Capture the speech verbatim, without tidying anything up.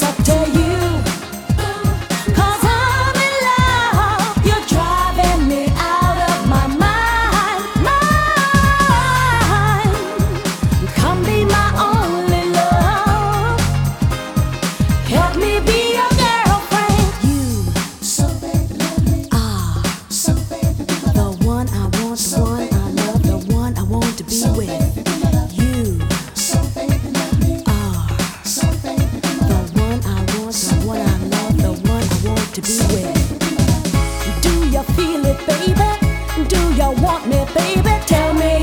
up to you. 'Cause I'm in love. You're driving me out of my mind, mind. Come be my only love. Help me be your girlfriend. You So very lovely, are so very the one I want, the one I love, the one I want to be with. You so very lovely, are so very the one I want, the one I love, the one I want to be with. Do you feel it, baby? Do you want me, baby? Tell me